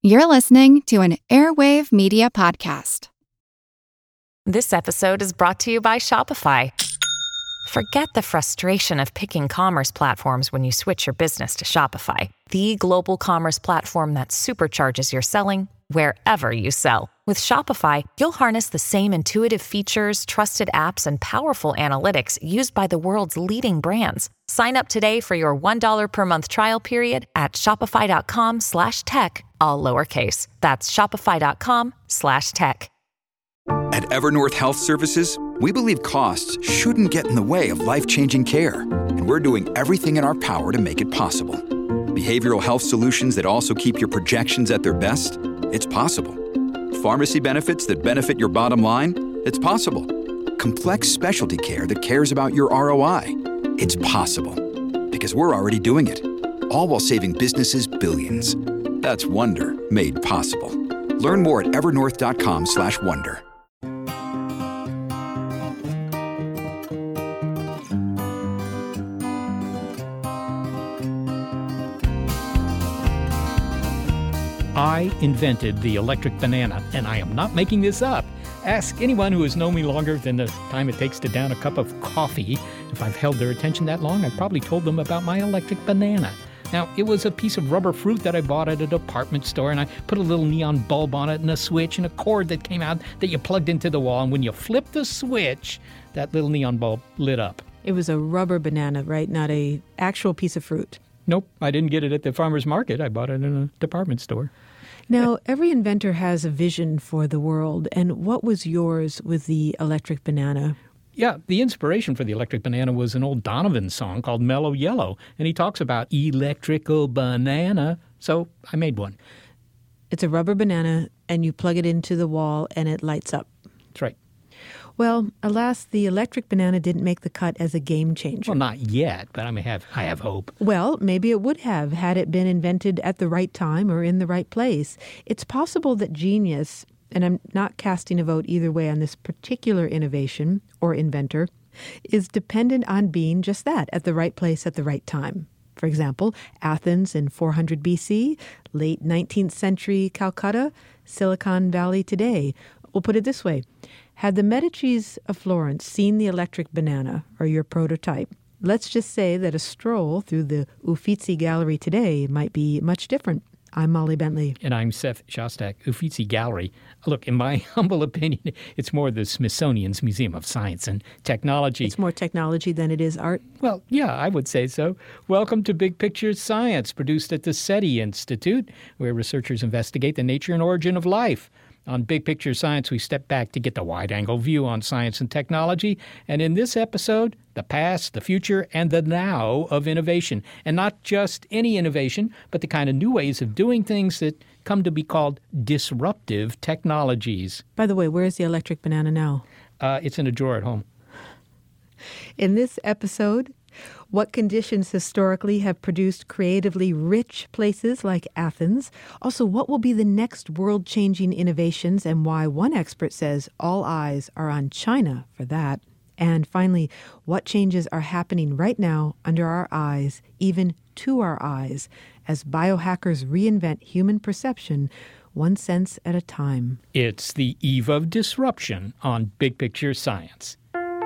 You're listening to an Airwave Media Podcast. This episode is brought to you by Shopify. Forget the frustration of picking commerce platforms when you switch your business to Shopify, the global commerce platform that supercharges your selling wherever you sell. With Shopify, you'll harness the same intuitive features, trusted apps, and powerful analytics used by the world's leading brands. Sign up today for your $1 per month trial period at shopify.com/tech, all lowercase. That's shopify.com/tech. At Evernorth Health Services, we believe costs shouldn't get in the way of life-changing care, and we're doing everything in our power to make it possible. Behavioral health solutions that also keep your projections at their best? It's possible. Pharmacy benefits that benefit your bottom line? It's possible. Complex specialty care that cares about your ROI? It's possible. Because we're already doing it. All while saving businesses billions. That's Wonder made possible. Learn more at evernorth.com/wonder. I invented the electric banana, and I am not making this up. Ask anyone who has known me longer than the time it takes to down a cup of coffee. If I've held their attention that long, I've probably told them about my electric banana. Now, it was a piece of rubber fruit that I bought at a department store, and I put a little neon bulb on it and a switch and a cord that came out that you plugged into the wall, and when you flipped the switch, that little neon bulb lit up. It was a rubber banana, right? Not a actual piece of fruit. Nope, I didn't get it at the farmer's market. I bought it in a department store. Now, every inventor has a vision for the world, and what was yours with the electric banana? Yeah, the inspiration for the electric banana was an old Donovan song called Mellow Yellow, and he talks about electrical banana, so I made one. It's a rubber banana, and you plug it into the wall, and it lights up. That's right. Well, alas, the electric banana didn't make the cut as a game changer. Well, not yet, but I have hope. Well, maybe it would have had it been invented at the right time or in the right place. It's possible that genius, and I'm not casting a vote either way on this particular innovation or inventor, is dependent on being just that, at the right place at the right time. For example, Athens in 400 BC, late 19th century Calcutta, Silicon Valley today. We'll put it this way. Had the Medicis of Florence seen the electric banana, or your prototype, let's just say that a stroll through the Uffizi Gallery today might be much different. I'm Molly Bentley. And I'm Seth Shostak. Uffizi Gallery. Look, in my humble opinion, it's more the Smithsonian's Museum of Science and Technology. It's more technology than it is art? Well, yeah, I would say so. Welcome to Big Picture Science, produced at the SETI Institute, where researchers investigate the nature and origin of life. On Big Picture Science, we step back to get the wide-angle view on science and technology. And in this episode, the past, the future, and the now of innovation. And not just any innovation, but the kind of new ways of doing things that come to be called disruptive technologies. By the way, where is the electric banana now? It's in a drawer at home. In this episode, what conditions historically have produced creatively rich places like Athens? Also, what will be the next world-changing innovations and why one expert says all eyes are on China for that? And finally, what changes are happening right now under our eyes, even to our eyes, as biohackers reinvent human perception one sense at a time? It's the eve of disruption on Big Picture Science.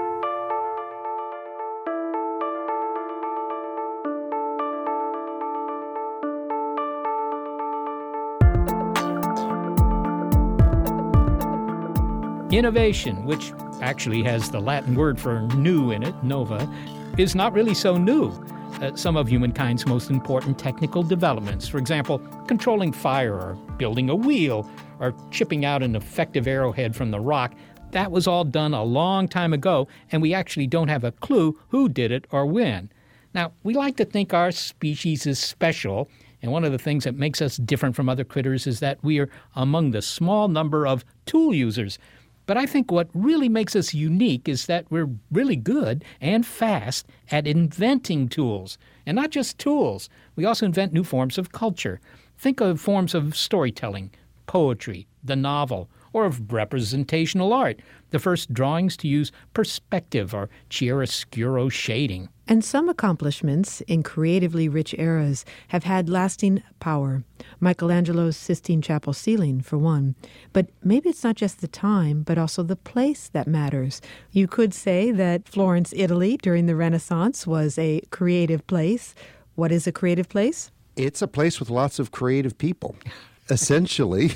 Innovation, which actually has the Latin word for new in it, nova, is not really so new. Some of humankind's most important technical developments, for example, controlling fire or building a wheel or chipping out an effective arrowhead from the rock, that was all done a long time ago, and we actually don't have a clue who did it or when. Now, we like to think our species is special, and one of the things that makes us different from other critters is that we are among the small number of tool users. But I think what really makes us unique is that we're really good and fast at inventing tools. And not just tools. We also invent new forms of culture. Think of forms of storytelling, poetry, the novel, or of representational art, the first drawings to use perspective or chiaroscuro shading. And some accomplishments in creatively rich eras have had lasting power. Michelangelo's Sistine Chapel ceiling, for one. But maybe it's not just the time, but also the place that matters. You could say that Florence, Italy, during the Renaissance was a creative place. What is a creative place? It's a place with lots of creative people. Essentially,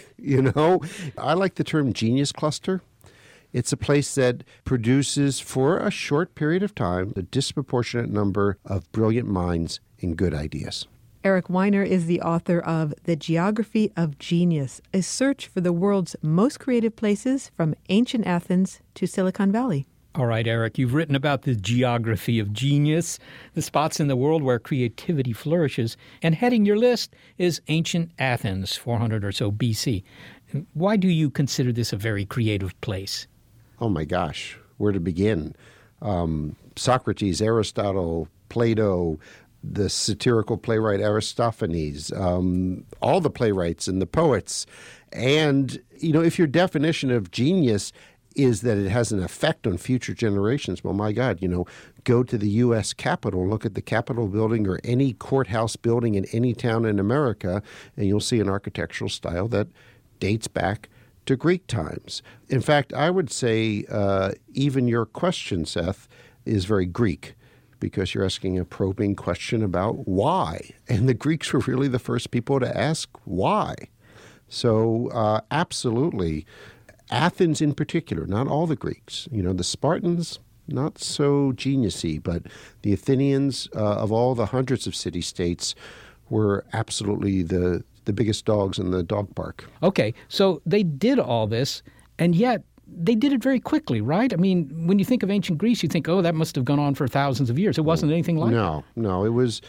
I like the term genius cluster. It's a place that produces, for a short period of time, a disproportionate number of brilliant minds and good ideas. Eric Weiner is the author of The Geography of Genius, a search for the world's most creative places from ancient Athens to Silicon Valley. All right, Eric, you've written about the geography of genius, the spots in the world where creativity flourishes, and heading your list is ancient Athens, 400 or so BC. Why do you consider this a very creative place? Oh my gosh, where to begin? Socrates, Aristotle, Plato, the satirical playwright Aristophanes, all the playwrights and the poets. And, if your definition of genius is that it has an effect on future generations, well, my God, go to the U.S. Capitol, look at the Capitol building or any courthouse building in any town in America, and you'll see an architectural style that dates back to Greek times. In fact, I would say even your question, Seth, is very Greek, because you're asking a probing question about why. And the Greeks were really the first people to ask why. So absolutely, Athens in particular, not all the Greeks. The Spartans, not so geniusy, but the Athenians, of all the hundreds of city-states, were absolutely the biggest dogs in the dog park. Okay, so they did all this, and yet they did it very quickly, right? I mean, when you think of ancient Greece, you think, oh, that must have gone on for thousands of years. It wasn't anything like that. No, it was,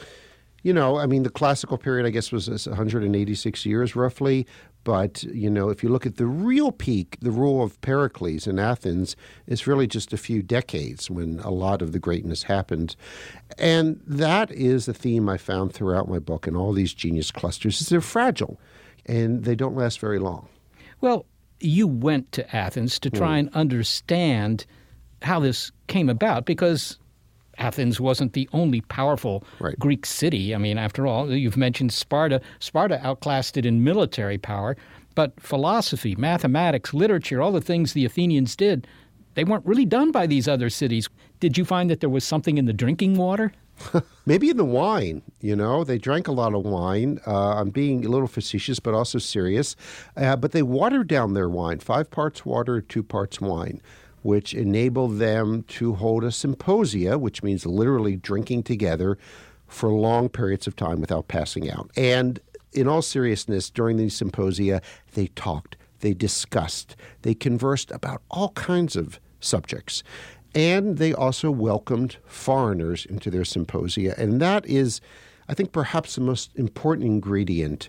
the classical period, I guess, was 186 years roughly. But, if you look at the real peak, the rule of Pericles in Athens, it's really just a few decades when a lot of the greatness happened. And that is a theme I found throughout my book and all these genius clusters, is they're fragile and they don't last very long. Well, you went to Athens to try and understand how this came about, because Athens wasn't the only powerful Greek city. I mean, after all, you've mentioned Sparta. Sparta outclassed it in military power, but philosophy, mathematics, literature, all the things the Athenians did, they weren't really done by these other cities. Did you find that there was something in the drinking water? Maybe in the wine, They drank a lot of wine. I'm being a little facetious, but also serious. But they watered down their wine, 5 parts water, 2 parts wine, which enabled them to hold a symposia, which means literally drinking together for long periods of time without passing out. And in all seriousness, during these symposia, they talked, they discussed, they conversed about all kinds of subjects. And they also welcomed foreigners into their symposia. And that is, I think, perhaps the most important ingredient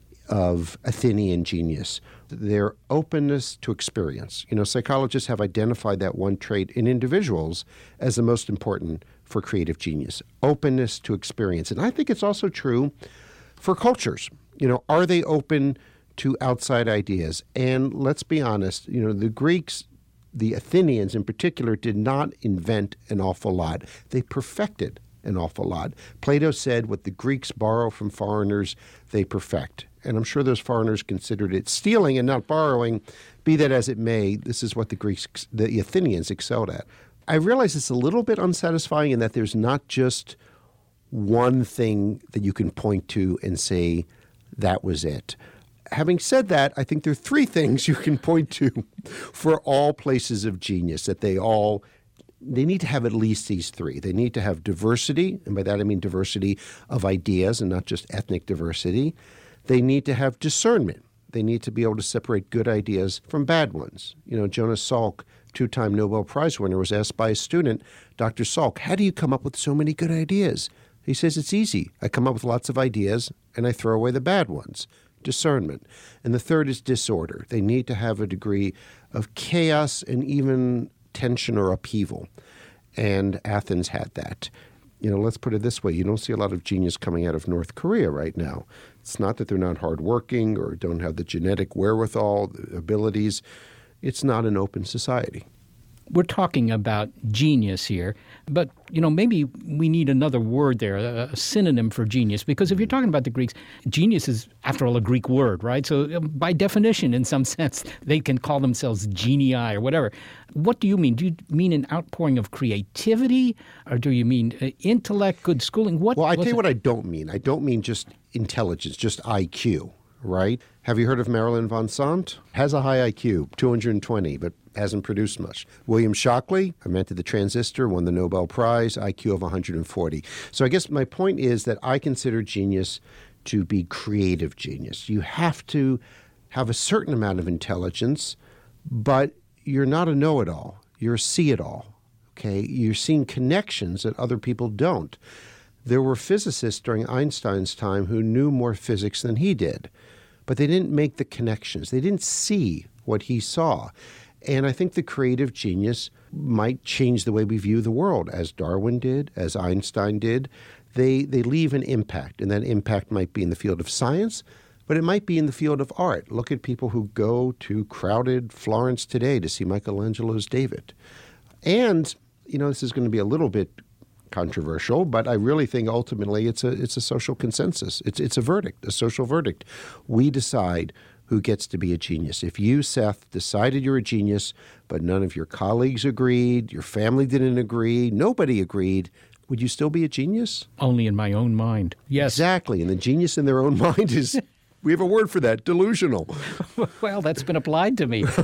of Athenian genius, their openness to experience. Psychologists have identified that one trait in individuals as the most important for creative genius, openness to experience. And I think it's also true for cultures. Are they open to outside ideas? And let's be honest, the Greeks, the Athenians in particular, did not invent an awful lot. They perfected an awful lot. Plato said what the Greeks borrow from foreigners, they perfect. And I'm sure those foreigners considered it stealing and not borrowing. Be that as it may, this is what the Athenians excelled at. I realize it's a little bit unsatisfying in that there's not just one thing that you can point to and say, that was it. Having said that, I think there are 3 things you can point to for all places of genius, that they need to have at least these 3. They need to have diversity, and by that I mean diversity of ideas and not just ethnic diversity. They need to have discernment. They need to be able to separate good ideas from bad ones. Jonas Salk, 2-time Nobel Prize winner, was asked by a student, Dr. Salk, how do you come up with so many good ideas? He says, it's easy. I come up with lots of ideas and I throw away the bad ones. Discernment. And the third is disorder. They need to have a degree of chaos and even tension or upheaval. And Athens had that. Let's put it this way. You don't see a lot of genius coming out of North Korea right now. It's not that they're not hardworking or don't have the genetic wherewithal, the abilities, it's not an open society. We're talking about genius here, but, maybe we need another word there, a synonym for genius, because if you're talking about the Greeks, genius is, after all, a Greek word, right? So by definition, in some sense, they can call themselves genii or whatever. What do you mean? Do you mean an outpouring of creativity, or do you mean intellect, good schooling? Well, I tell you what I don't mean. I don't mean just intelligence, just IQ, right? Have you heard of Marilyn von Sant? Has a high IQ, 220, but hasn't produced much. William Shockley invented the transistor, won the Nobel Prize, IQ of 140. So I guess my point is that I consider genius to be creative genius. You have to have a certain amount of intelligence, but you're not a know-it-all. You're a see-it-all, okay? You're seeing connections that other people don't. There were physicists during Einstein's time who knew more physics than he did, but they didn't make the connections. They didn't see what he saw. And I think the creative genius might change the way we view the world, as Darwin did, as Einstein did. They leave an impact, and that impact might be in the field of science, but it might be in the field of art. Look at people who go to crowded Florence today to see Michelangelo's David. And, this is going to be a little bit controversial, but I really think ultimately it's a social consensus. It's a verdict, a social verdict. We decide who gets to be a genius. If you, Seth, decided you're a genius, but none of your colleagues agreed, your family didn't agree, nobody agreed, would you still be a genius? Only in my own mind. Yes. Exactly. And the genius in their own mind is, we have a word for that, delusional. Well, that's been applied to me.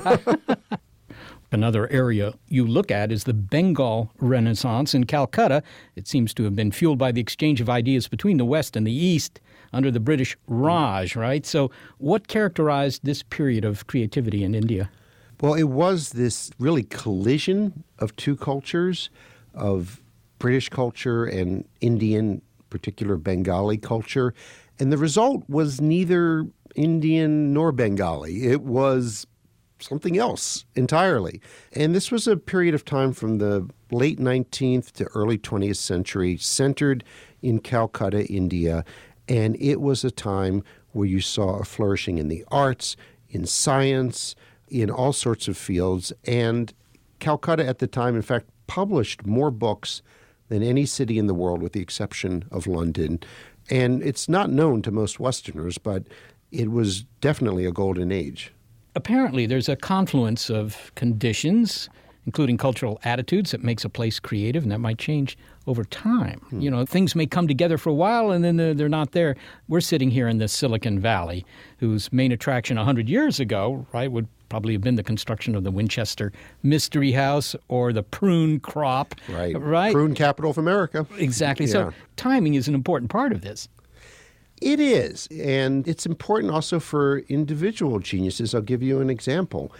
Another area you look at is the Bengal Renaissance in Calcutta. It seems to have been fueled by the exchange of ideas between the West and the East under the British Raj, right? So what characterized this period of creativity in India? Well, it was this really collision of two cultures, of British culture and Indian, particular Bengali culture. And the result was neither Indian nor Bengali. It was something else entirely. And this was a period of time from the late 19th to early 20th century, centered in Calcutta, India. And it was a time where you saw a flourishing in the arts, in science, in all sorts of fields. And Calcutta at the time, in fact, published more books than any city in the world, with the exception of London. And it's not known to most Westerners, but it was definitely a golden age. Apparently, there's a confluence of conditions, including cultural attitudes, that makes a place creative, and that might change over time. Things may come together for a while, and then they're not there. We're sitting here in the Silicon Valley, whose main attraction 100 years ago, right, would probably have been the construction of the Winchester Mystery House or the prune crop. Right? Prune capital of America. Exactly. Yeah. So timing is an important part of this. It is, and it's important also for individual geniuses. I'll give you an example.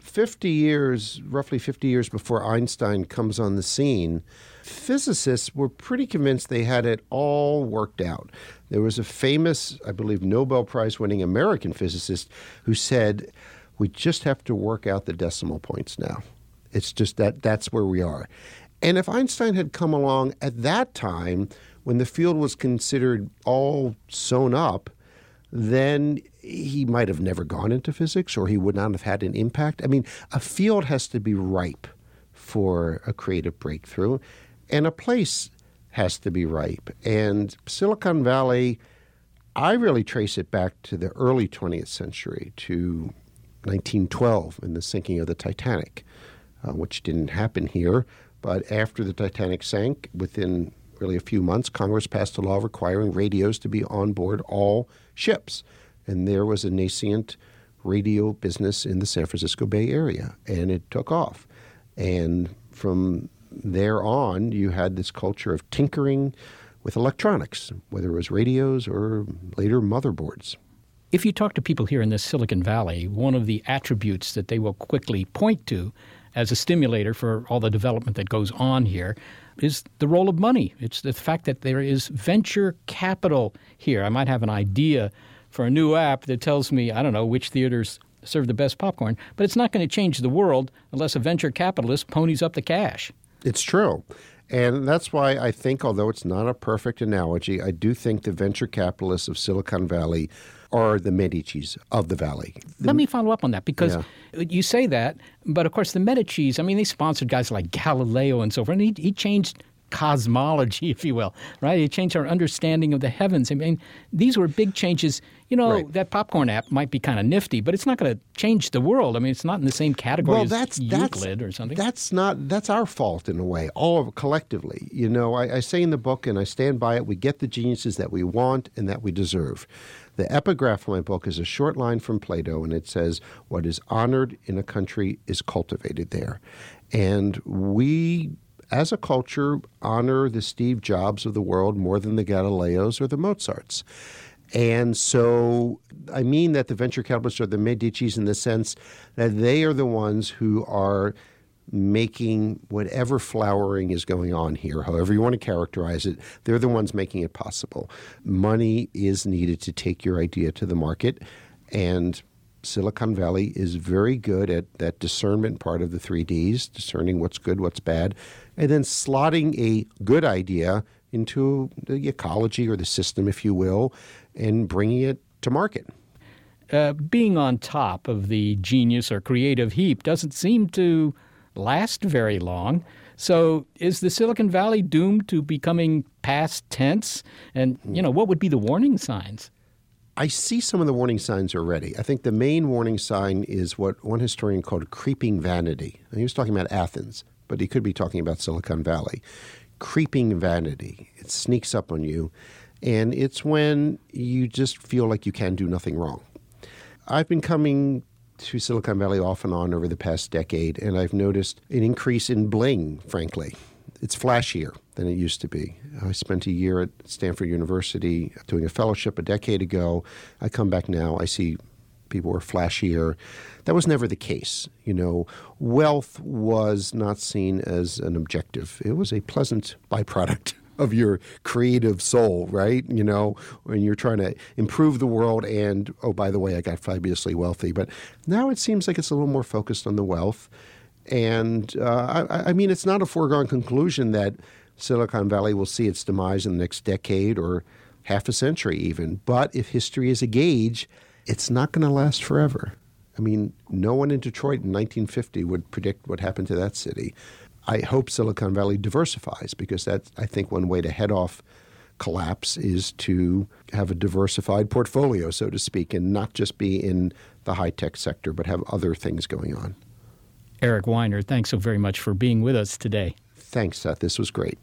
Roughly 50 years before Einstein comes on the scene, physicists were pretty convinced they had it all worked out. There was a famous, I believe, Nobel Prize-winning American physicist who said, we just have to work out the decimal points now. It's just that's where we are. And if Einstein had come along at that time, when the field was considered all sewn up, then he might have never gone into physics, or he would not have had an impact. I mean, a field has to be ripe for a creative breakthrough, and a place has to be ripe. And Silicon Valley, I really trace it back to the early 20th century, to 1912 and the sinking of the Titanic, which didn't happen here. But after the Titanic sank, within really a few months, Congress passed a law requiring radios to be on board all ships. And there was a nascent radio business in the San Francisco Bay Area, and it took off. And from there on, you had this culture of tinkering with electronics, whether it was radios or later motherboards. If you talk to people here in the Silicon Valley, one of the attributes that they will quickly point to as a stimulator for all the development that goes on here is the role of money. It's the fact that there is venture capital here. I might have an idea for a new app that tells me, I don't know, which theaters serve the best popcorn, but it's not going to change the world unless a venture capitalist ponies up the cash. It's true. And that's why I think, although it's not a perfect analogy, I do think the venture capitalists of Silicon Valley are the Medicis of the Valley. Let me follow up on that, because you say that, but of course the Medicis, I mean, they sponsored guys like Galileo and so forth, and he changed cosmology, if you will, right? He changed our understanding of the heavens. I mean, these were big changes. You know, Right. That popcorn app might be kind of nifty, but it's not going to change the world. I mean, it's not in the same category as Euclid or something. That's our fault in a way, all of it collectively. You know, I say in the book, and I stand by it, we get the geniuses that we want and that we deserve. The epigraph of my book is a short line from Plato, and it says, "What is honored in a country is cultivated there." And we, as a culture, honor the Steve Jobs of the world more than the Galileos or the Mozarts. And so I mean that the venture capitalists are the Medicis in the sense that they are the ones who are making whatever flowering is going on here, however you want to characterize it, they're the ones making it possible. Money is needed to take your idea to the market, and Silicon Valley is very good at that discernment part of the 3Ds, discerning what's good, what's bad, and then slotting a good idea into the ecology or the system, if you will, and bringing it to market. Being on top of the genius or creative heap doesn't seem to last very long. So is the Silicon Valley doomed to becoming past tense? And, what would be the warning signs? I see some of the warning signs already. I think the main warning sign is what one historian called creeping vanity. And he was talking about Athens, but he could be talking about Silicon Valley. Creeping vanity. It sneaks up on you, and it's when you just feel like you can do nothing wrong. I've been coming to Silicon Valley off and on over the past decade, and I've noticed an increase in bling, frankly. It's flashier than it used to be. I spent a year at Stanford University doing a fellowship a decade ago. I come back now, I see people were flashier. That was never the case. Wealth was not seen as an objective. It was a pleasant byproduct of your creative soul, right? When you're trying to improve the world and, oh, by the way, I got fabulously wealthy. But now it seems like it's a little more focused on the wealth. And I mean, it's not a foregone conclusion that Silicon Valley will see its demise in the next decade or half a century even. But if history is a gauge, it's not going to last forever. I mean, no one in Detroit in 1950 would predict what happened to that city. I hope Silicon Valley diversifies, because that's, I think, one way to head off collapse is to have a diversified portfolio, so to speak, and not just be in the high-tech sector, but have other things going on. Eric Weiner, thanks so very much for being with us today. Thanks, Seth. This was great.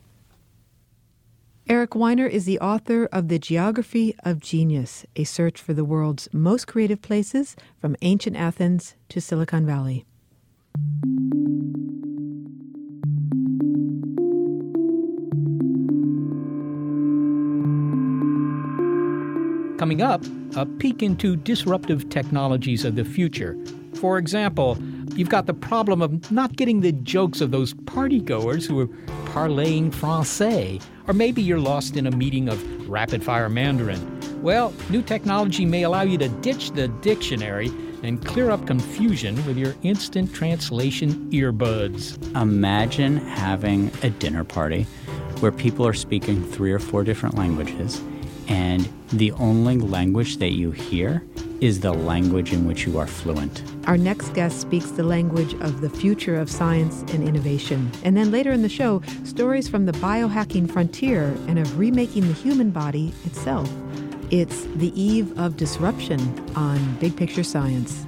Eric Weiner is the author of The Geography of Genius, a search for the world's most creative places from ancient Athens to Silicon Valley. Coming up, a peek into disruptive technologies of the future. For example, you've got the problem of not getting the jokes of those partygoers who are parlaying français. Or maybe you're lost in a meeting of rapid-fire Mandarin. Well, new technology may allow you to ditch the dictionary and clear up confusion with your instant translation earbuds. Imagine having a dinner party where people are speaking 3 or 4 different languages, and the only language that you hear is the language in which you are fluent. Our next guest speaks the language of the future of science and innovation. And then later in the show, stories from the biohacking frontier and of remaking the human body itself. It's the eve of disruption on Big Picture Science.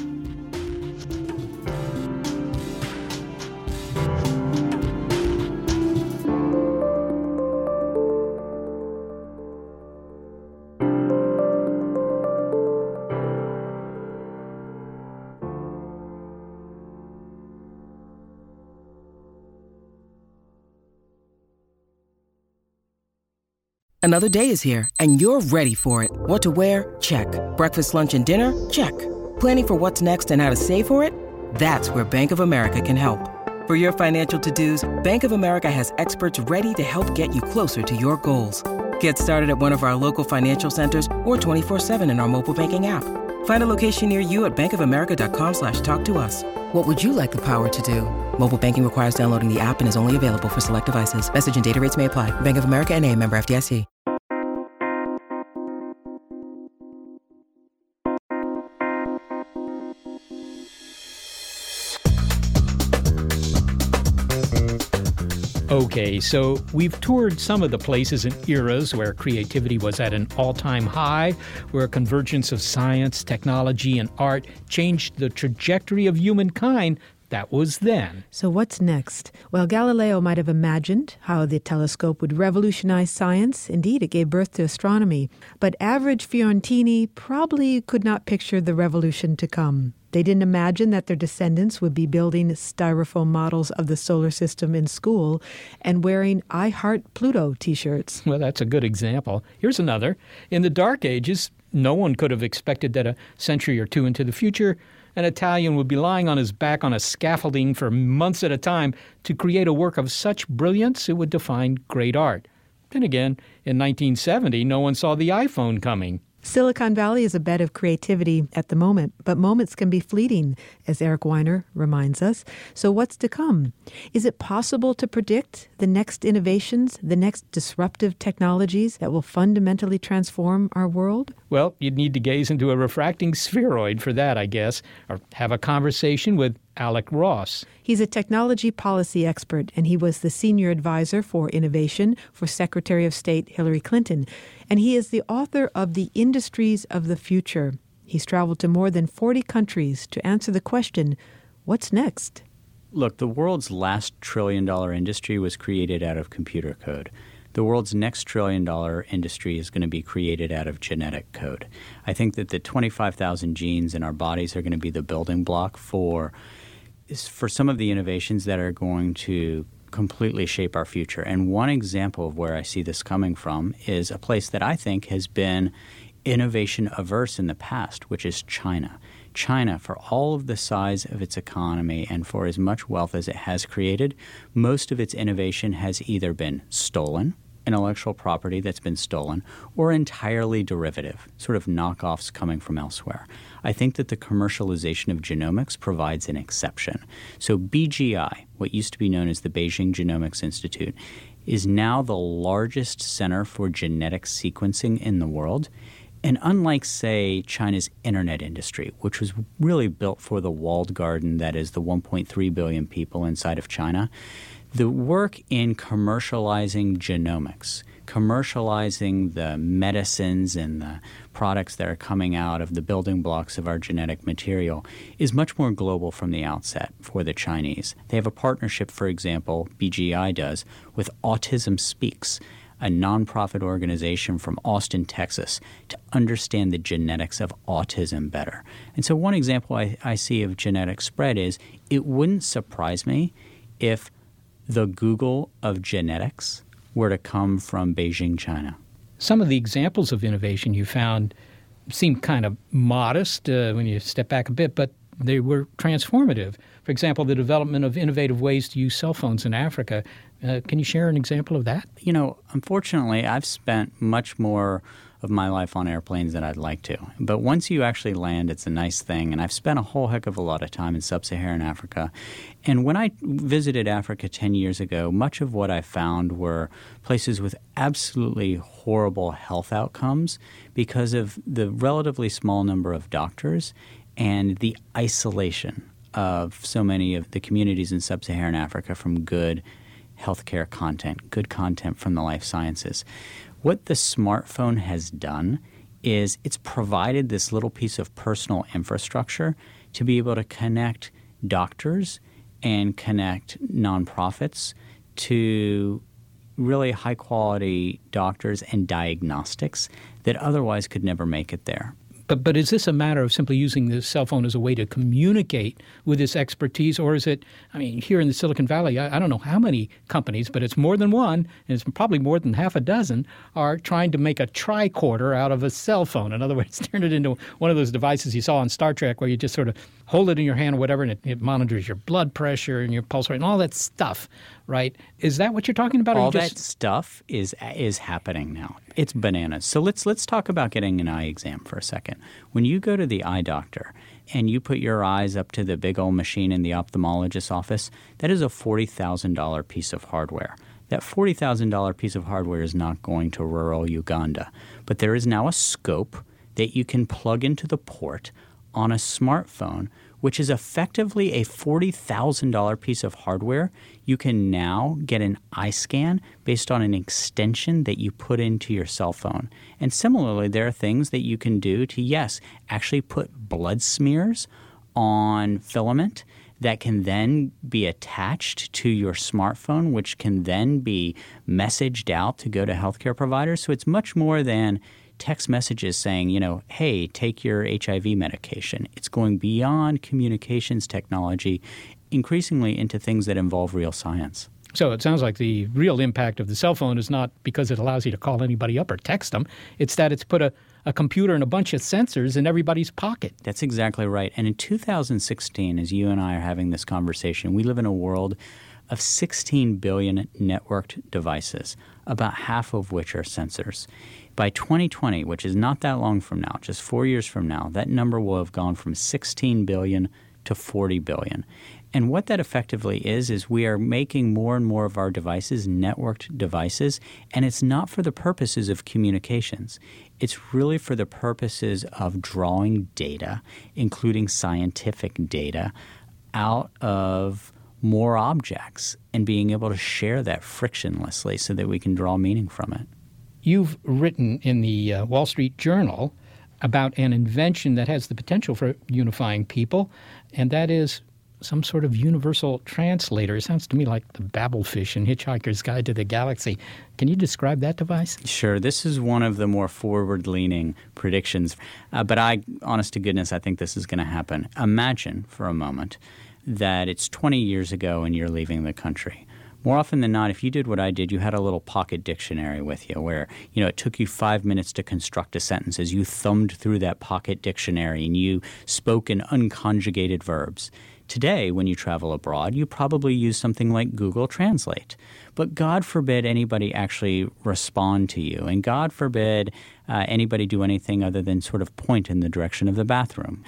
Another day is here, and you're ready for it. What to wear? Check. Breakfast, lunch, and dinner? Check. Planning for what's next and how to save for it? That's where Bank of America can help. For your financial to-dos, Bank of America has experts ready to help get you closer to your goals. Get started at one of our local financial centers or 24/7 in our mobile banking app. Find a location near you at bankofamerica.com/talktous. What would you like the power to do? Mobile banking requires downloading the app and is only available for select devices. Message and data rates may apply. Bank of America N.A., member FDIC. Okay, so we've toured some of the places and eras where creativity was at an all-time high, where a convergence of science, technology, and art changed the trajectory of humankind. That was then. So what's next? Well, Galileo might have imagined how the telescope would revolutionize science. Indeed, it gave birth to astronomy. But average Fiorentini probably could not picture the revolution to come. They didn't imagine that their descendants would be building styrofoam models of the solar system in school and wearing I Heart Pluto t-shirts. Well, that's a good example. Here's another. In the Dark Ages, no one could have expected that a century or two into the future, an Italian would be lying on his back on a scaffolding for months at a time to create a work of such brilliance it would define great art. Then again, in 1970, no one saw the iPhone coming. Silicon Valley is a bed of creativity at the moment, but moments can be fleeting, as Eric Weiner reminds us. So what's to come? Is it possible to predict the next innovations, the next disruptive technologies that will fundamentally transform our world? Well, you'd need to gaze into a refracting spheroid for that, I guess, or have a conversation with Alec Ross. He's a technology policy expert, and he was the senior advisor for innovation for Secretary of State Hillary Clinton. And he is the author of The Industries of the Future. He's traveled to more than 40 countries to answer the question, what's next? Look, the world's last trillion-dollar industry was created out of computer code. The world's next trillion-dollar industry is going to be created out of genetic code. I think that the 25,000 genes in our bodies are going to be the building block for some of the innovations that are going to completely shape our future. And one example of where I see this coming from is a place that I think has been innovation averse in the past, which is China. China, for all of the size of its economy and for as much wealth as it has created, most of its innovation has either been stolen, intellectual property that's been stolen, or entirely derivative, sort of knockoffs coming from elsewhere. I think that the commercialization of genomics provides an exception. So BGI, what used to be known as the Beijing Genomics Institute, is now the largest center for genetic sequencing in the world. And unlike, say, China's internet industry, which was really built for the walled garden that is the 1.3 billion people inside of China, the work in commercializing genomics, commercializing the medicines and the products that are coming out of the building blocks of our genetic material is much more global from the outset for the Chinese. They have a partnership, for example, BGI does, with Autism Speaks, a nonprofit organization from Austin, Texas, to understand the genetics of autism better. And so one example I see of genetic spread is it wouldn't surprise me if the Google of genetics were to come from Beijing, China. Some of the examples of innovation you found seem kind of modest when you step back a bit, but they were transformative. For example, the development of innovative ways to use cell phones in Africa. Can you share an example of that? You know, unfortunately, I've spent much more of my life on airplanes than I'd like to. But once you actually land, it's a nice thing. And I've spent a whole heck of a lot of time in sub-Saharan Africa. And when I visited Africa 10 years ago, much of what I found were places with absolutely horrible health outcomes because of the relatively small number of doctors and the isolation of so many of the communities in sub-Saharan Africa from good healthcare content, good content from the life sciences. What the smartphone has done is it's provided this little piece of personal infrastructure to be able to connect doctors and connect nonprofits to really high-quality doctors and diagnostics that otherwise could never make it there. But is this a matter of simply using the cell phone as a way to communicate with this expertise, or is it, I mean, here in the Silicon Valley, I don't know how many companies, but it's more than one, and it's probably more than half a dozen, are trying to make a tricorder out of a cell phone. In other words, turn it into one of those devices you saw on Star Trek where you just sort of hold it in your hand or whatever, and it monitors your blood pressure and your pulse rate and all that stuff, right? Is that what you're talking about? All that stuff is happening now. It's bananas. So let's talk about getting an eye exam for a second. When you go to the eye doctor and you put your eyes up to the big old machine in the ophthalmologist's office, that is a $40,000 piece of hardware. That $40,000 piece of hardware is not going to rural Uganda. But there is now a scope that you can plug into the port on a smartphone, which is effectively a $40,000 piece of hardware, you can now get an eye scan based on an extension that you put into your cell phone. And similarly, there are things that you can do to, yes, actually put blood smears on filament that can then be attached to your smartphone, which can then be messaged out to go to healthcare providers. So it's much more than text messages saying, hey, take your HIV medication. It's going beyond communications technology, increasingly into things that involve real science. So it sounds like the real impact of the cell phone is not because it allows you to call anybody up or text them. It's that it's put a computer and a bunch of sensors in everybody's pocket. That's exactly right. And in 2016, as you and I are having this conversation, we live in a world of 16 billion networked devices, about half of which are sensors. By 2020, which is not that long from now, just 4 years from now, that number will have gone from 16 billion to 40 billion. And what that effectively is we are making more and more of our devices networked devices, and it's not for the purposes of communications. It's really for the purposes of drawing data, including scientific data, out of more objects and being able to share that frictionlessly so that we can draw meaning from it. You've written in the Wall Street Journal about an invention that has the potential for unifying people, and that is some sort of universal translator. It sounds to me like the Babelfish in Hitchhiker's Guide to the Galaxy. Can you describe that device? Sure. This is one of the more forward-leaning predictions. But honest to goodness, I think this is going to happen. Imagine for a moment that it's 20 years ago and you're leaving the country. More often than not, if you did what I did, you had a little pocket dictionary with you where, it took you 5 minutes to construct a sentence as you thumbed through that pocket dictionary and you spoke in unconjugated verbs. Today, when you travel abroad, you probably use something like Google Translate. But God forbid anybody actually respond to you, and God forbid anybody do anything other than sort of point in the direction of the bathroom.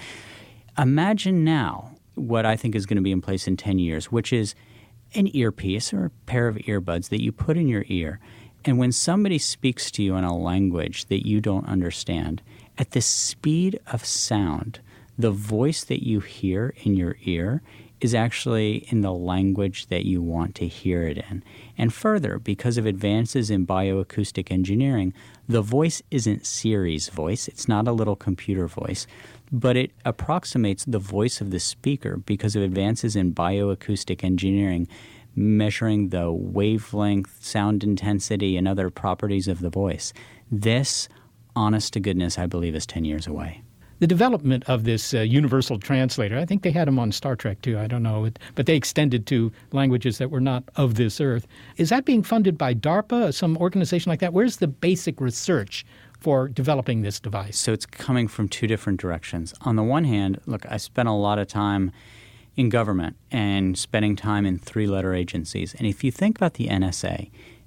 Imagine now what I think is going to be in place in 10 years, which is an earpiece or a pair of earbuds that you put in your ear. And when somebody speaks to you in a language that you don't understand, at the speed of sound, the voice that you hear in your ear is actually in the language that you want to hear it in. And further, because of advances in bioacoustic engineering, the voice isn't Siri's voice. It's not a little computer voice, but it approximates the voice of the speaker because of advances in bioacoustic engineering, measuring the wavelength, sound intensity, and other properties of the voice. This, honest to goodness, I believe is 10 years away. The development of this universal translator, I think they had them on Star Trek too, I don't know, but they extended to languages that were not of this earth. Is that being funded by DARPA, some organization like that? Where's the basic research for developing this device? So it's coming from two different directions. On the one hand, look, I spent a lot of time in government and spending time in three-letter agencies. And if you think about the NSA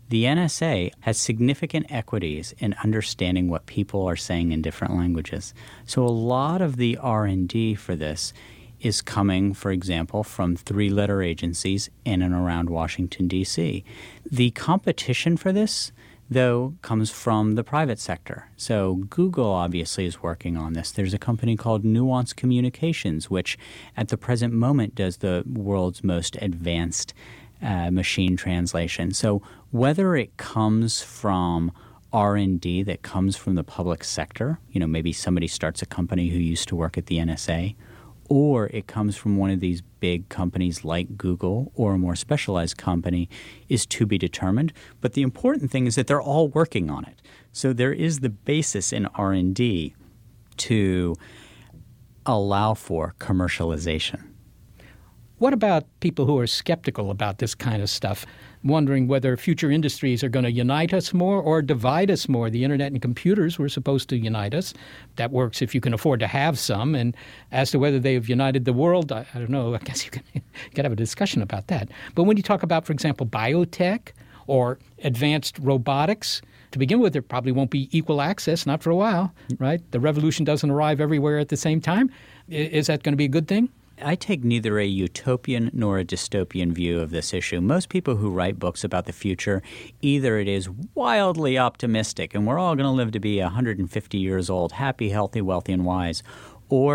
has significant equities in understanding what people are saying in different languages. So a lot of the R&D for this is coming, for example, from three-letter agencies in and around Washington, D.C. The competition for this, though, comes from the private sector. So Google obviously is working on this. There's a company called Nuance Communications, which at the present moment does the world's most advanced machine translation. So whether it comes from R&D that comes from the public sector, maybe somebody starts a company who used to work at the NSA, or it comes from one of these big companies like Google or a more specialized company, is to be determined. But the important thing is that they're all working on it. So there is the basis in R&D to allow for commercialization. What about people who are skeptical about this kind of stuff, wondering whether future industries are going to unite us more or divide us more? The internet and computers were supposed to unite us. That works if you can afford to have some. And as to whether they have united the world, I don't know. I guess you can have a discussion about that. But when you talk about, for example, biotech or advanced robotics, to begin with, there probably won't be equal access, not for a while, right? The revolution doesn't arrive everywhere at the same time. Is that going to be a good thing? I take neither a utopian nor a dystopian view of this issue. Most people who write books about the future, either it is wildly optimistic and we're all going to live to be 150 years old, happy, healthy, wealthy, and wise, or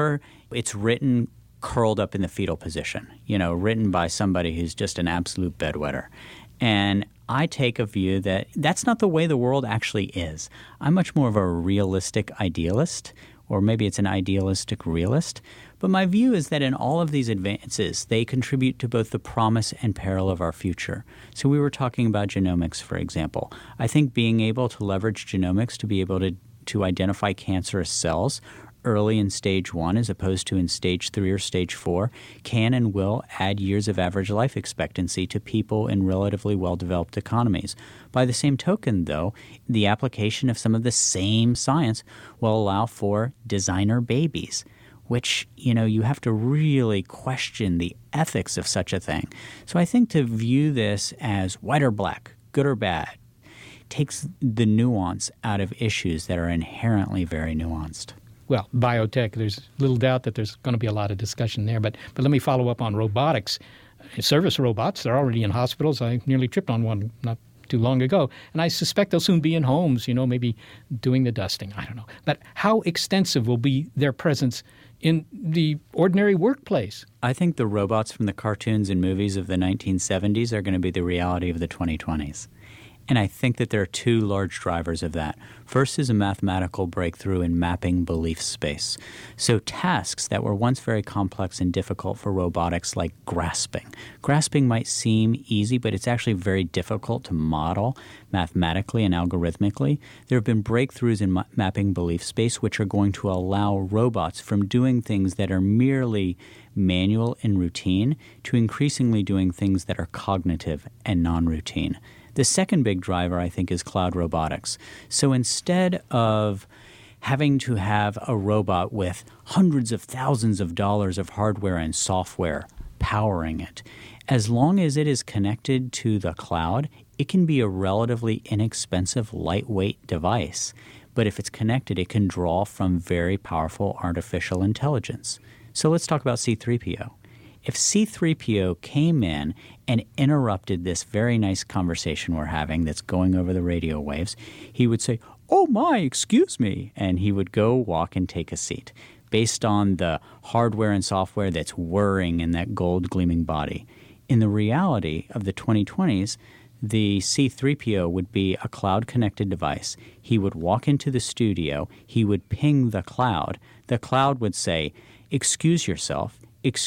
It's written curled up in the fetal position, written by somebody who's just an absolute bedwetter. And I take a view that that's not the way the world actually is. I'm much more of a realistic idealist, or maybe it's an idealistic realist. But my view is that in all of these advances, they contribute to both the promise and peril of our future. So we were talking about genomics, for example. I think being able to leverage genomics to be able to identify cancerous cells early in stage 1 as opposed to in stage 3 or stage 4 can and will add years of average life expectancy to people in relatively well-developed economies. By the same token, though, the application of some of the same science will allow for designer babies, which, you have to really question the ethics of such a thing. So I think to view this as white or black, good or bad, takes the nuance out of issues that are inherently very nuanced. Well, biotech, there's little doubt that there's going to be a lot of discussion there. But let me follow up on robotics. Service robots, they're already in hospitals. I nearly tripped on one not too long ago. And I suspect they'll soon be in homes, maybe doing the dusting. I don't know. But how extensive will be their presence in the ordinary workplace? I think the robots from the cartoons and movies of the 1970s are going to be the reality of the 2020s. And I think that there are two large drivers of that. First is a mathematical breakthrough in mapping belief space. So tasks that were once very complex and difficult for robotics, like grasping. Grasping might seem easy, but it's actually very difficult to model mathematically and algorithmically. There have been breakthroughs in mapping belief space which are going to allow robots from doing things that are merely manual and routine to increasingly doing things that are cognitive and non-routine. The second big driver, I think, is cloud robotics. So instead of having to have a robot with hundreds of thousands of dollars of hardware and software powering it, as long as it is connected to the cloud, it can be a relatively inexpensive, lightweight device. But if it's connected, it can draw from very powerful artificial intelligence. So let's talk about C-3PO. If C-3PO came in and interrupted this very nice conversation we're having that's going over the radio waves, he would say, "Oh my, excuse me," and he would go walk and take a seat based on the hardware and software that's whirring in that gold gleaming body. In the reality of the 2020s, the C-3PO would be a cloud-connected device. He would walk into the studio. He would ping the cloud. The cloud would say, excuse yourself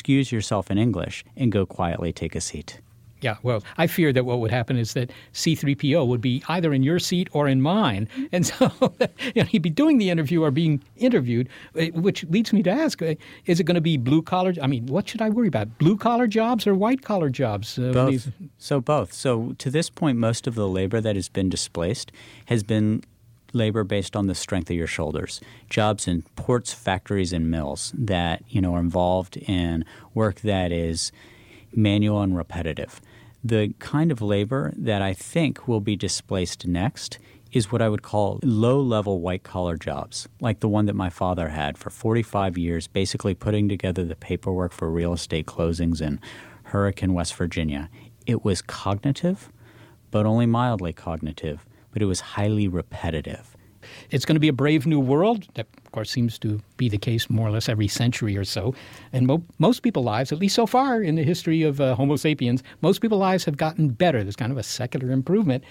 in English, and go quietly take a seat. Yeah, well, I fear that what would happen is that C-3PO would be either in your seat or in mine. And so he'd be doing the interview or being interviewed, which leads me to ask, is it going to be blue-collar? I mean, what should I worry about, blue-collar jobs or white-collar jobs? Both. Both. So to this point, most of the labor that has been displaced has been labor based on the strength of your shoulders. Jobs in ports, factories, and mills that, are involved in work that is manual and repetitive. The kind of labor that I think will be displaced next is what I would call low-level white-collar jobs, like the one that my father had for 45 years, basically putting together the paperwork for real estate closings in Hurricane, West Virginia. It was cognitive, but only mildly cognitive, but it was highly repetitive. It's going to be a brave new world. That, of course, seems to be the case more or less every century or so. And most people's lives, at least so far in the history of Homo sapiens, most people's lives have gotten better. There's kind of a secular improvement.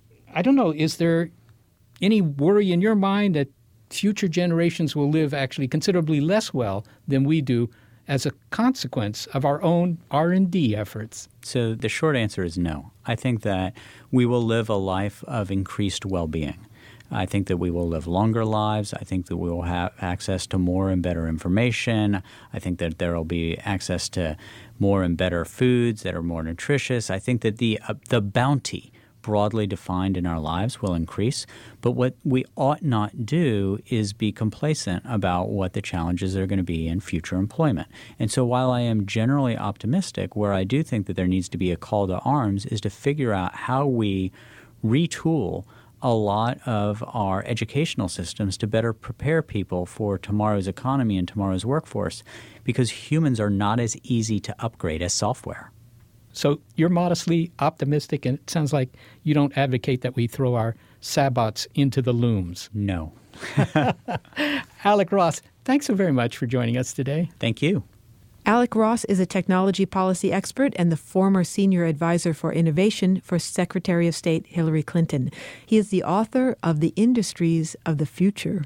I don't know, is there any worry in your mind that future generations will live actually considerably less well than we do as a consequence of our own R&D efforts? So the short answer is no. I think that we will live a life of increased well-being. I think that we will live longer lives. I think that we will have access to more and better information. I think that there will be access to more and better foods that are more nutritious. I think that the bounty broadly defined in our lives will increase. But what we ought not do is be complacent about what the challenges are going to be in future employment. And so while I am generally optimistic, where I do think that there needs to be a call to arms is to figure out how we retool a lot of our educational systems to better prepare people for tomorrow's economy and tomorrow's workforce, because humans are not as easy to upgrade as software. So you're modestly optimistic, and it sounds like you don't advocate that we throw our sabots into the looms. No. Alec Ross, Thanks so very much for joining us today. Thank you. Alec Ross is a technology policy expert and the former senior advisor for innovation for Secretary of State Hillary Clinton. He is the author of The Industries of the Future.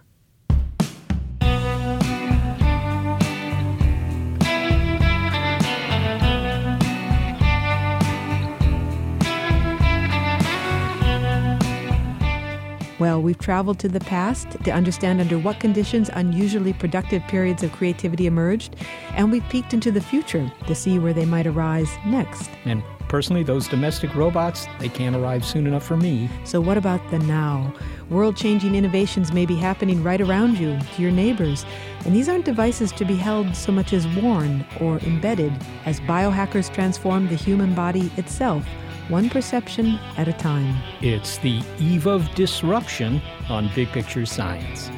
Well, we've traveled to the past to understand under what conditions unusually productive periods of creativity emerged, and we've peeked into the future to see where they might arise next. And personally, those domestic robots, they can't arrive soon enough for me. So what about the now? World-changing innovations may be happening right around you, to your neighbors. And these aren't devices to be held so much as worn or embedded as biohackers transform the human body itself, one perception at a time. It's the eve of disruption on Big Picture Science.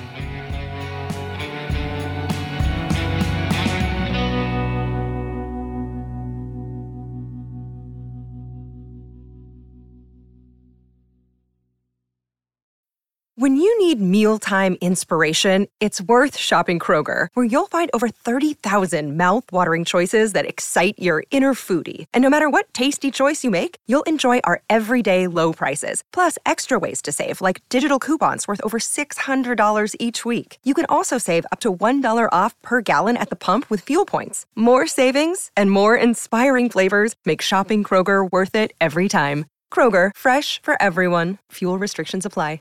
When you need mealtime inspiration, it's worth shopping Kroger, where you'll find over 30,000 mouth-watering choices that excite your inner foodie. And no matter what tasty choice you make, you'll enjoy our everyday low prices, plus extra ways to save, like digital coupons worth over $600 each week. You can also save up to $1 off per gallon at the pump with fuel points. More savings and more inspiring flavors make shopping Kroger worth it every time. Kroger, fresh for everyone. Fuel restrictions apply.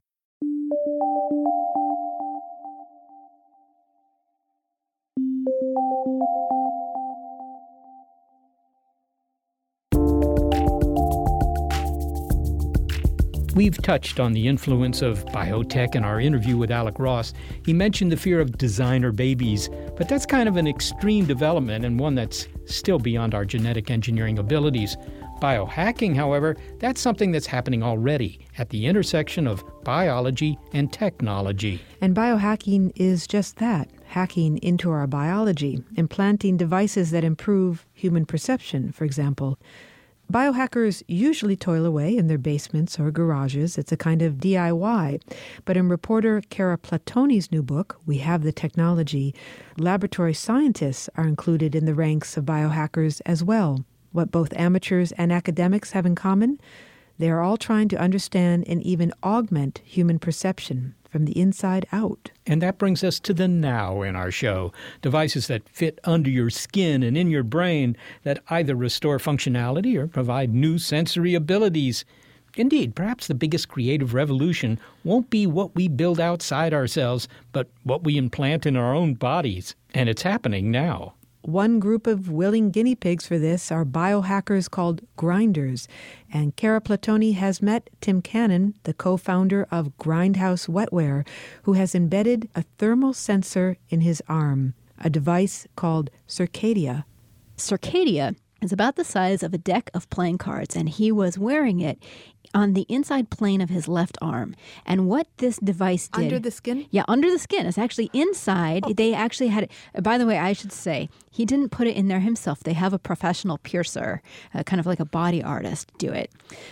We've touched on the influence of biotech in our interview with Alec Ross. He mentioned the fear of designer babies, but that's kind of an extreme development and one that's still beyond our genetic engineering abilities. Biohacking, however, that's something that's happening already at the intersection of biology and technology. And biohacking is just that, hacking into our biology, implanting devices that improve human perception, for example. Biohackers usually toil away in their basements or garages. It's a kind of DIY. But in reporter Kara Platoni's new book, We Have the Technology, laboratory scientists are included in the ranks of biohackers as well. What both amateurs and academics have in common? They are all trying to understand and even augment human perception from the inside out. And that brings us to the now in our show. Devices that fit under your skin and in your brain that either restore functionality or provide new sensory abilities. Indeed, perhaps the biggest creative revolution won't be what we build outside ourselves, but what we implant in our own bodies. And it's happening now. One group of willing guinea pigs for this are biohackers called grinders. And Kara Platoni has met Tim Cannon, the co-founder of Grindhouse Wetware, who has embedded a thermal sensor in his arm, a device called Circadia. Circadia is about the size of a deck of playing cards, and he was wearing it on the inside plane of his left arm. And what this device did... Under the skin? Yeah, under the skin. It's actually inside. They actually had it... By the way, I should say, he didn't put it in there himself. They have a professional piercer, kind of like a body artist, do it.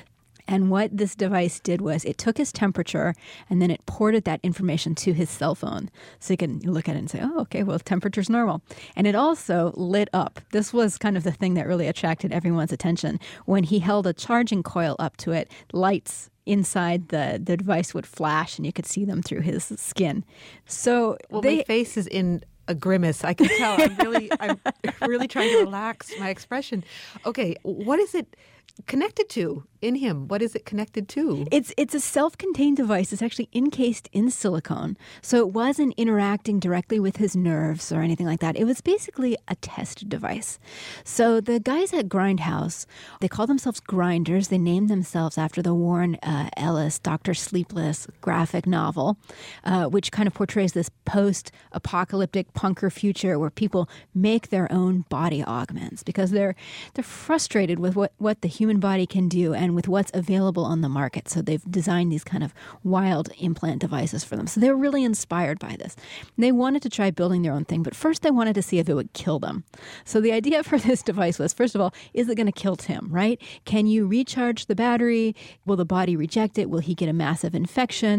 And what this device did was it took his temperature and then it ported that information to his cell phone. So you can look at it and say, oh, okay, well, temperature's normal. And it also lit up. This was kind of the thing that really attracted everyone's attention. When he held a charging coil up to it, lights inside the device would flash and you could see them through his skin. So my face is in a grimace. I can tell. I'm really trying to relax my expression. Okay, what is it connected to in him? What is it connected to? It's a self-contained device. It's actually encased in silicone. So it wasn't interacting directly with his nerves or anything like that. It was basically a test device. So the guys at Grindhouse, they call themselves grinders. They named themselves after the Warren Ellis Dr. Sleepless graphic novel, which kind of portrays this post-apocalyptic punker future where people make their own body augments because they're frustrated with what the human body can do and with what's available on the market. So they've designed these kind of wild implant devices for them. So they're really inspired by this. They wanted to try building their own thing, but first they wanted to see if it would kill them. So the idea for this device was, first of all, is it going to kill Tim, right? Can you recharge the battery? Will the body reject it? Will he get a massive infection?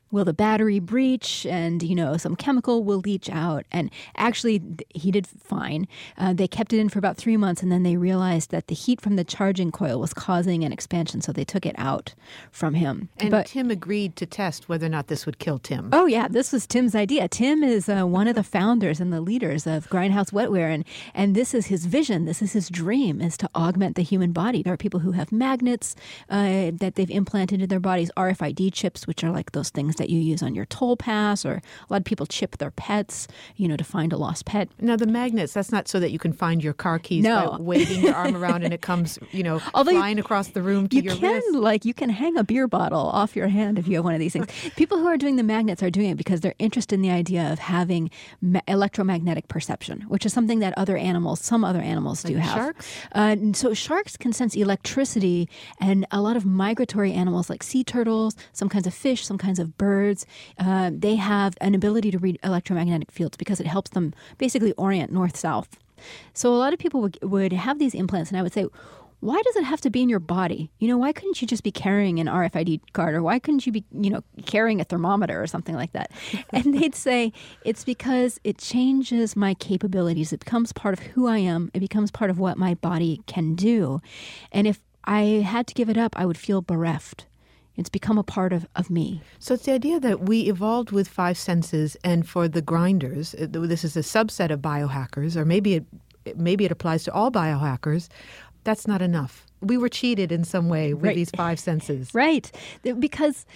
Will the battery breach and, some chemical will leach out? And actually, he did fine. They kept it in for about 3 months, and then they realized that the heat from the charging coil was causing an expansion, so they took it out from him. And Tim agreed to test whether or not this would kill Tim. Oh, yeah, this was Tim's idea. Tim is one of the founders and the leaders of Grindhouse Wetware, and this is his vision. This is his dream, is to augment the human body. There are people who have magnets that they've implanted in their bodies, RFID chips, which are like those things that you use on your toll pass, or a lot of people chip their pets, to find a lost pet. Now, the magnets, that's not so that you can find your car keys by waving your arm around and it comes, flying across the room to your wrist. You can hang a beer bottle off your hand if you have one of these things. People who are doing the magnets are doing it because they're interested in the idea of having electromagnetic perception, which is something that some other animals do have. Sharks? So sharks can sense electricity, and a lot of migratory animals like sea turtles, some kinds of fish, some kinds of birds, they have an ability to read electromagnetic fields because it helps them basically orient north-south. So a lot of people would have these implants, and I would say, why does it have to be in your body? Why couldn't you just be carrying an RFID card, or why couldn't you be, carrying a thermometer or something like that? And they'd say, it's because it changes my capabilities. It becomes part of who I am. It becomes part of what my body can do. And if I had to give it up, I would feel bereft. It's become a part of me. So it's the idea that we evolved with 5 senses, and for the grinders, this is a subset of biohackers, or maybe it applies to all biohackers. That's not enough. We were cheated in some way with these 5 senses. Right. Because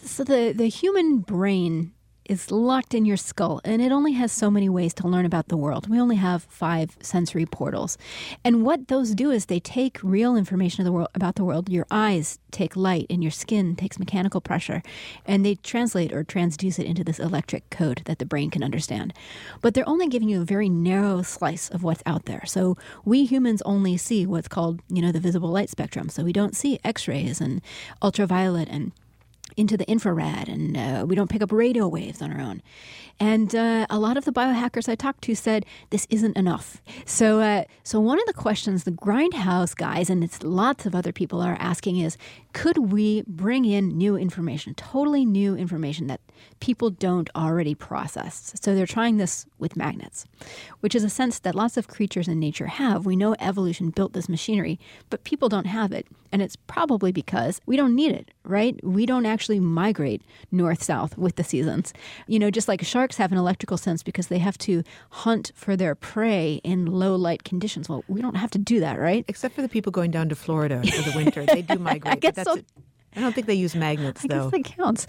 the human brain is locked in your skull, and it only has so many ways to learn about the world. We only have 5 sensory portals. And what those do is they take real information about the world. Your eyes take light, and your skin takes mechanical pressure, and they translate or transduce it into this electric code that the brain can understand. But they're only giving you a very narrow slice of what's out there. So we humans only see what's called, the visible light spectrum. So we don't see X-rays and ultraviolet and into the infrared, and we don't pick up radio waves on our own. And a lot of the biohackers I talked to said this isn't enough. So one of the questions the Grindhouse guys, and it's lots of other people, are asking is, could we bring in new information, totally new information that people don't already process? So they're trying this with magnets, which is a sense that lots of creatures in nature have. We know evolution built this machinery, but people don't have it. And it's probably because we don't need it, right? We don't actually migrate north-south with the seasons. Just like sharks have an electrical sense because they have to hunt for their prey in low light conditions. Well, we don't have to do that, right? Except for the people going down to Florida for the winter. They do migrate. I guess so. I don't think they use magnets, though. I guess that counts.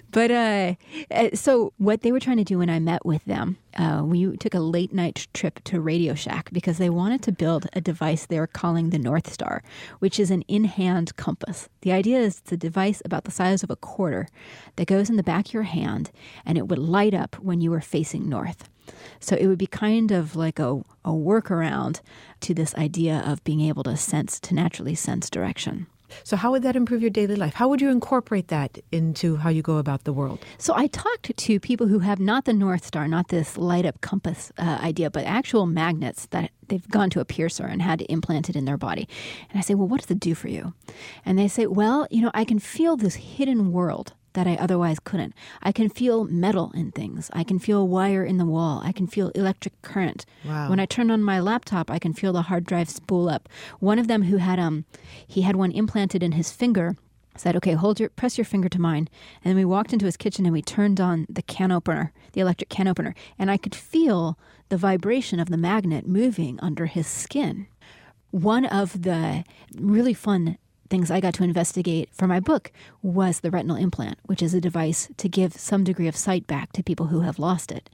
But so what they were trying to do when I met with them, we took a late night trip to Radio Shack because they wanted to build a device they were calling the North Star, which is an in-hand compass. The idea is it's a device about the size of a quarter that goes in the back of your hand, and it would light up when you were facing north. So it would be kind of like a workaround to this idea of being able to naturally sense direction. So how would that improve your daily life? How would you incorporate that into how you go about the world? So I talked to people who have not the North Star, not this light-up compass idea, but actual magnets that they've gone to a piercer and had implanted in their body. And I say, well, what does it do for you? And they say, well, I can feel this hidden world that I otherwise couldn't. I can feel metal in things. I can feel wire in the wall. I can feel electric current. Wow. When I turn on my laptop, I can feel the hard drive spool up. One of them who had he had one implanted in his finger said, okay, press your finger to mine. And then we walked into his kitchen and we turned on the can opener, the electric can opener, and I could feel the vibration of the magnet moving under his skin. One of the really fun things I got to investigate for my book was the retinal implant, which is a device to give some degree of sight back to people who have lost it.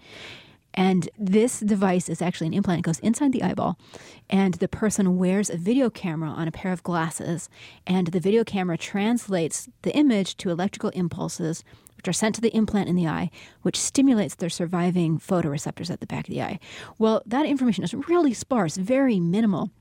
And this device is actually an implant. It goes inside the eyeball, and the person wears a video camera on a pair of glasses, and the video camera translates the image to electrical impulses, which are sent to the implant in the eye, which stimulates their surviving photoreceptors at the back of the eye. Well, that information is really sparse, very minimal.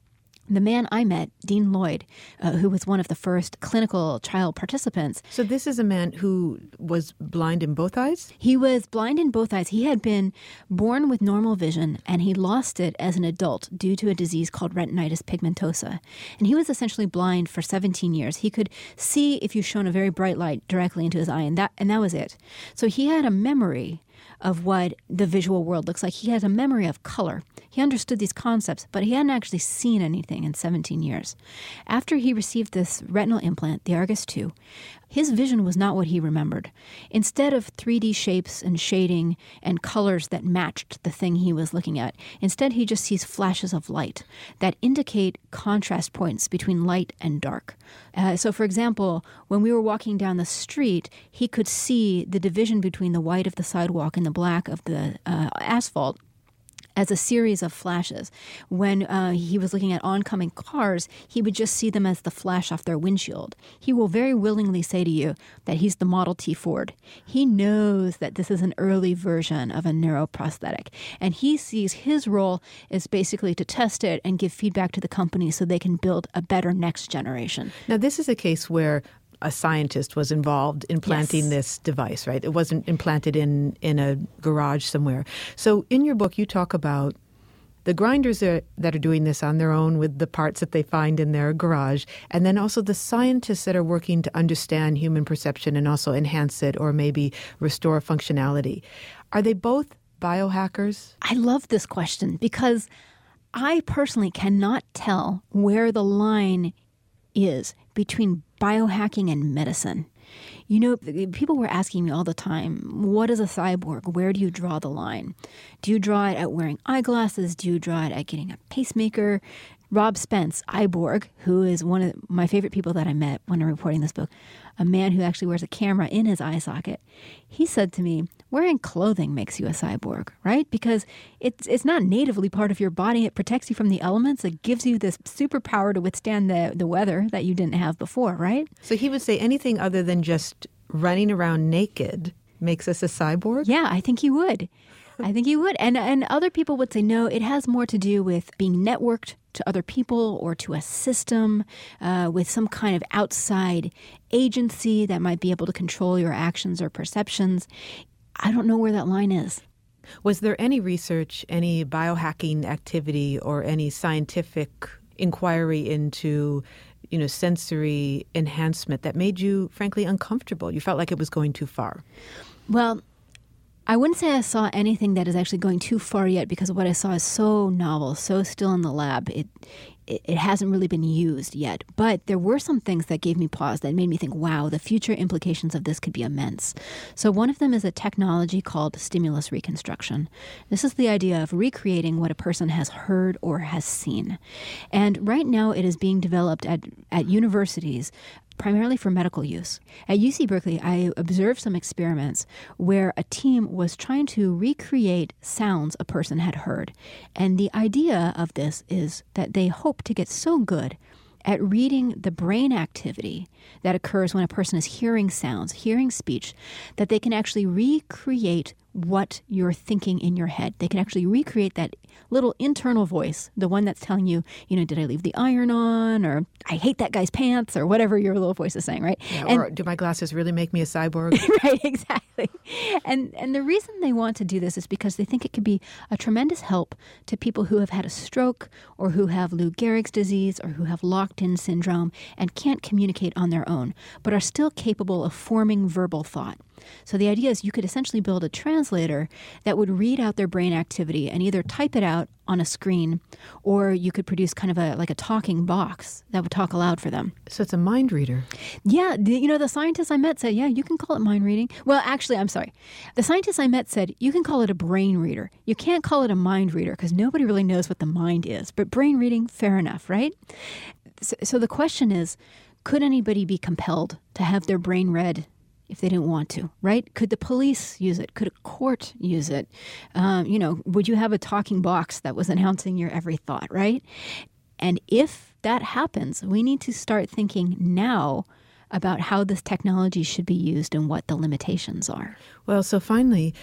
The man I met, Dean Lloyd, who was one of the first clinical trial participants. So this is a man who was blind in both eyes? He was blind in both eyes. He had been born with normal vision, and he lost it as an adult due to a disease called retinitis pigmentosa. And he was essentially blind for 17 years. He could see if you shone a very bright light directly into his eye, and that was it. So he had a memory of what the visual world looks like. He has a memory of color. He understood these concepts, but he hadn't actually seen anything in 17 years. After he received this retinal implant, the Argus II, his vision was not what he remembered. Instead of 3D shapes and shading and colors that matched the thing he was looking at, instead he just sees flashes of light that indicate contrast points between light and dark. So for example, when we were walking down the street, he could see the division between the white of the sidewalk and the black of the asphalt as a series of flashes. When he was looking at oncoming cars, he would just see them as the flash off their windshield. He will very willingly say to you that he's the Model T Ford. He knows that this is an early version of a neuroprosthetic, and he sees his role is basically to test it and give feedback to the company so they can build a better next generation. Now, this is a case where a scientist was involved in planting this device, right? It wasn't implanted in a garage somewhere. So in your book, you talk about the grinders that are doing this on their own with the parts that they find in their garage, and then also the scientists that are working to understand human perception and also enhance it or maybe restore functionality. Are they both biohackers? I love this question because I personally cannot tell where the line is between biohacking and medicine. You know, people were asking me all the time, what is a cyborg? Where do you draw the line? Do you draw it at wearing eyeglasses? Do you draw it at getting a pacemaker? Rob Spence, Iborg, who is one of my favorite people that I met when I'm reporting this book, a man who actually wears a camera in his eye socket, he said to me, wearing clothing makes you a cyborg, right? Because it's not natively part of your body. It protects you from the elements. It gives you this superpower to withstand the weather that you didn't have before, right? So he would say anything other than just running around naked makes us a cyborg? Yeah, I think he would. I think he would. And other people would say, no, it has more to do with being networked to other people or to a system with some kind of outside agency that might be able to control your actions or perceptions. I don't know where that line is. Was there any research, any biohacking activity, or any scientific inquiry into, sensory enhancement that made you, frankly, uncomfortable? You felt like it was going too far? Well, I wouldn't say I saw anything that is actually going too far yet because what I saw is so novel, so still in the lab. It hasn't really been used yet. But there were some things that gave me pause that made me think, wow, the future implications of this could be immense. So one of them is a technology called stimulus reconstruction. This is the idea of recreating what a person has heard or has seen. And right now it is being developed at universities primarily for medical use. At UC Berkeley, I observed some experiments where a team was trying to recreate sounds a person had heard. And the idea of this is that they hope to get so good at reading the brain activity that occurs when a person is hearing sounds, hearing speech, that they can actually recreate what you're thinking in your head. They can actually recreate that little internal voice, the one that's telling you, did I leave the iron on, or I hate that guy's pants, or whatever your little voice is saying, right? Yeah, or do my glasses really make me a cyborg? Right, exactly. And the reason they want to do this is because they think it could be a tremendous help to people who have had a stroke or who have Lou Gehrig's disease or who have locked-in syndrome and can't communicate on their own, but are still capable of forming verbal thought. So the idea is you could essentially build a translator that would read out their brain activity and either type it out on a screen, or you could produce kind of like a talking box that would talk aloud for them. So it's a mind reader. Yeah. The scientists I met said, yeah, you can call it mind reading. Well, actually, I'm sorry. The scientists I met said, you can call it a brain reader. You can't call it a mind reader because nobody really knows what the mind is. But brain reading, fair enough, right? So the question is, could anybody be compelled to have their brain read if they didn't want to, right? Could the police use it? Could a court use it? Would you have a talking box that was announcing your every thought, right? And if that happens, we need to start thinking now about how this technology should be used and what the limitations are. Well, so finally,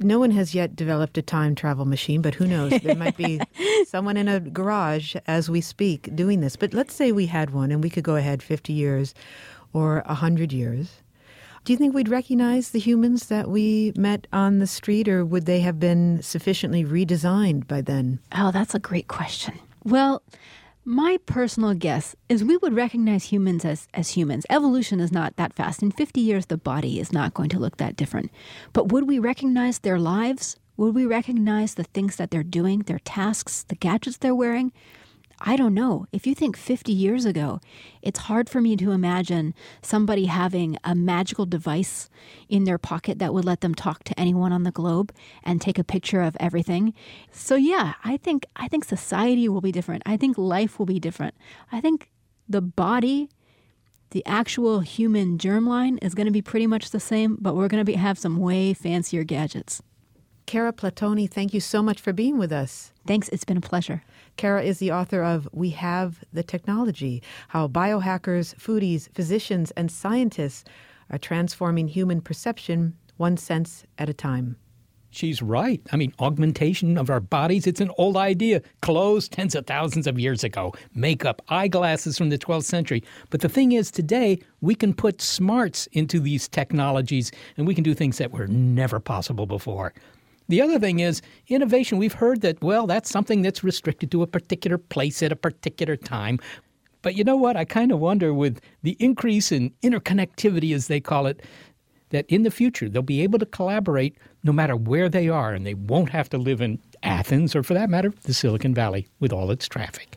No one has yet developed a time travel machine, but who knows? There might be someone in a garage as we speak doing this. But let's say we had one and we could go ahead 50 years or 100 years. Do you think we'd recognize the humans that we met on the street, or would they have been sufficiently redesigned by then? Oh, that's a great question. Well, my personal guess is we would recognize humans as humans. Evolution is not that fast. In 50 years, the body is not going to look that different. But would we recognize their lives? Would we recognize the things that they're doing, their tasks, the gadgets they're wearing? I don't know. If you think 50 years ago, it's hard for me to imagine somebody having a magical device in their pocket that would let them talk to anyone on the globe and take a picture of everything. So yeah, I think society will be different. I think life will be different. I think the body, the actual human germline is going to be pretty much the same, but we're going to have some way fancier gadgets. Cara Platoni, thank you so much for being with us. Thanks. It's been a pleasure. Cara is the author of We Have the Technology, How Biohackers, Foodies, Physicians, and Scientists are Transforming Human Perception One Sense at a Time. She's right. I mean, augmentation of our bodies, it's an old idea. Clothes, tens of thousands of years ago. Makeup, eyeglasses from the 12th century. But the thing is, today, we can put smarts into these technologies, and we can do things that were never possible before. The other thing is innovation. We've heard that, well, that's something that's restricted to a particular place at a particular time. But you know what? I kind of wonder, with the increase in interconnectivity, as they call it, that in the future they'll be able to collaborate no matter where they are, and they won't have to live in Athens or, for that matter, the Silicon Valley with all its traffic.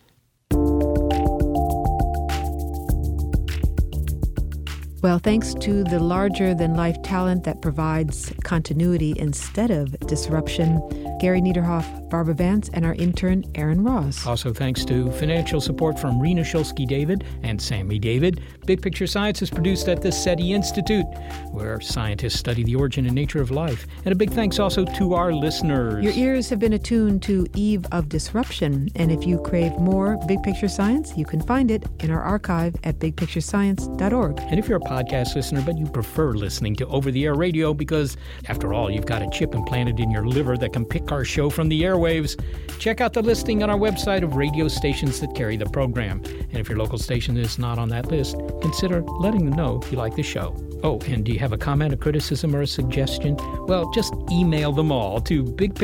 Well, thanks to the larger-than-life talent that provides continuity instead of disruption, Gary Niederhoff, Barbara Vance, and our intern, Aaron Ross. Also thanks to financial support from Rena Shulsky-David and Sammy David. Big Picture Science is produced at the SETI Institute, where scientists study the origin and nature of life. And a big thanks also to our listeners. Your ears have been attuned to Eve of Disruption, and if you crave more Big Picture Science, you can find it in our archive at bigpicturescience.org. And if you're a podcast listener, but you prefer listening to over-the-air radio because, after all, you've got a chip implanted in your liver that can pick our show from the airwaves, check out the listing on our website of radio stations that carry the program. And if your local station is not on that list, consider letting them know you like the show. Oh, and do you have a comment, a criticism, or a suggestion? Well, just email them all to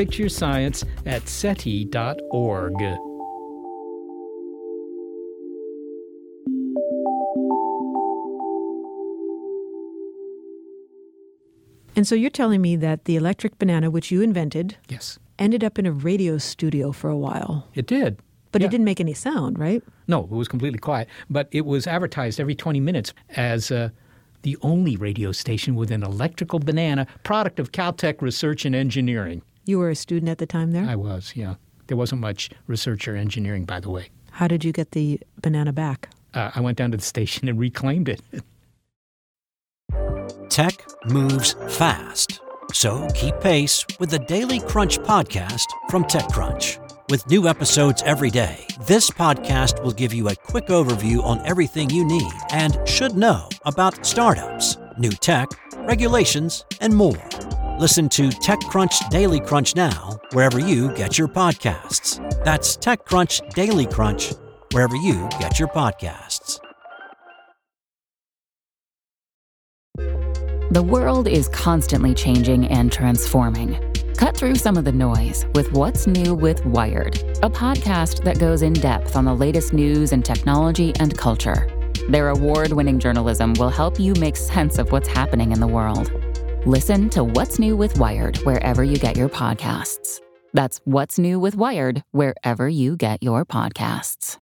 bigpicturescience@seti.org. And so you're telling me that the electric banana, which you invented, yes, ended up in a radio studio for a while. It did. But it didn't make any sound, right? No, it was completely quiet. But it was advertised every 20 minutes as the only radio station with an electrical banana, product of Caltech Research and Engineering. You were a student at the time there? I was, yeah. There wasn't much research or engineering, by the way. How did you get the banana back? I went down to the station and reclaimed it. Tech moves fast, so keep pace with the Daily Crunch podcast from TechCrunch. With new episodes every day, this podcast will give you a quick overview on everything you need and should know about startups, new tech, regulations, and more. Listen to TechCrunch Daily Crunch now, wherever you get your podcasts. That's TechCrunch Daily Crunch, wherever you get your podcasts. The world is constantly changing and transforming. Cut through some of the noise with What's New with Wired, a podcast that goes in depth on the latest news and technology and culture. Their award-winning journalism will help you make sense of what's happening in the world. Listen to What's New with Wired wherever you get your podcasts. That's What's New with Wired wherever you get your podcasts.